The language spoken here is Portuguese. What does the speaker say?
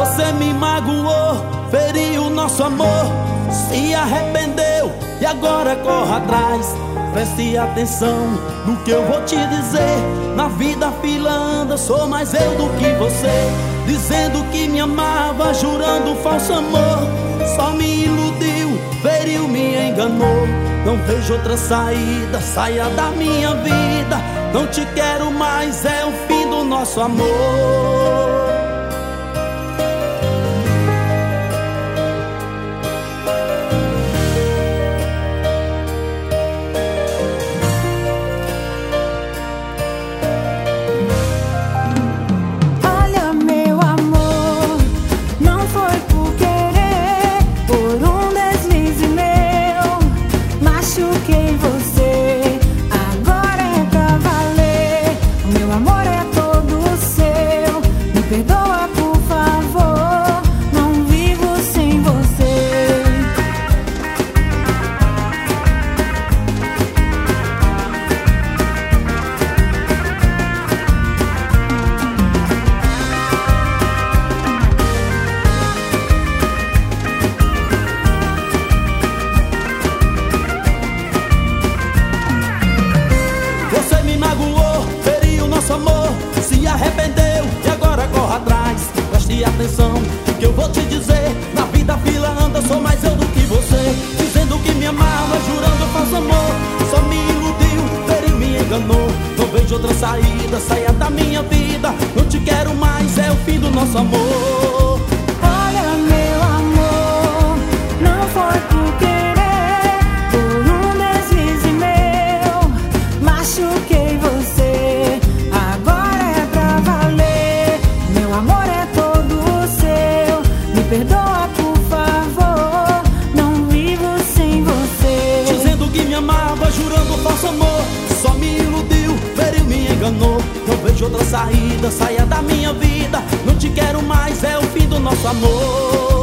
Você me magoou, feriu nosso amor, se arrependeu e agora corre atrás. Preste atenção no que eu vou te dizer. Na vida a fila anda, sou mais eu do que você. Dizendo que me amava, jurando falso amor. Só me iludiu, feriu, me enganou. Não vejo outra saída, saia da minha vida. Não te quero mais, é o fim do nosso amor. Perdoa, por favor, não vivo sem você. Você me magoou, feriu nosso amor, se arrependeu e agora corre atrás. Preste atenção no que eu vou te dizer. Na vida a fila anda, sou mais eu do que você. Dizendo que me amava, jurando falso amor. Só me iludiu, feriu, me enganou. Não vejo outra saída, saia da minha vida. Não te quero mais, é o fim do nosso amor. Olha, meu amor, não foi por querer, por um deslize meu. Machuquei você, agora é pra valer. Meu amor é todo seu, me perdoa, por favor, não vivo sem você. Dizendo que me amava, jurando falso amor. Só me iludiu, feriu, me enganou. Não vejo outra saída, saia da minha vida. Não te quero mais, é o fim do nosso amor.